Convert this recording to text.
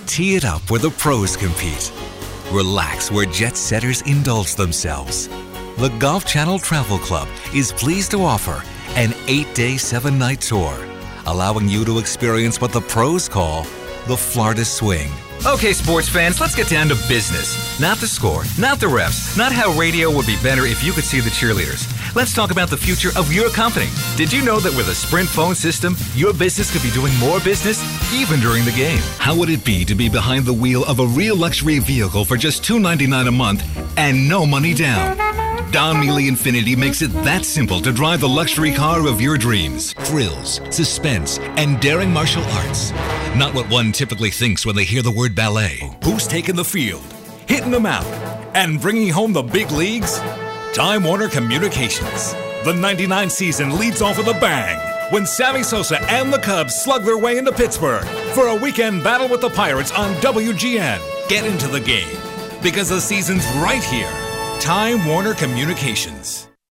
Tee it up where the pros compete. Relax where jet setters indulge themselves. The Golf Channel Travel Club is pleased to offer an 8-day, 7-night tour, allowing you to experience what the pros call the Florida Swing. Okay, sports fans, let's get down to business. Not the score, not the refs, not how radio would be better if you could see the cheerleaders. Let's talk about the future of your company. Did you know that with a Sprint phone system, your business could be doing more business even during the game? How would it be to be behind the wheel of a real luxury vehicle for just $299 a month and no money down? Don Mealy Infiniti makes it that simple to drive the luxury car of your dreams. Thrills, suspense, and daring martial arts. Not what one typically thinks when they hear the word ballet. Who's taking the field, hitting them out, and bringing home the big leagues? Time Warner Communications. The 99 season leads off with a bang when Sammy Sosa and the Cubs slug their way into Pittsburgh for a weekend battle with the Pirates on WGN. Get into the game because the season's right here. Time Warner Communications.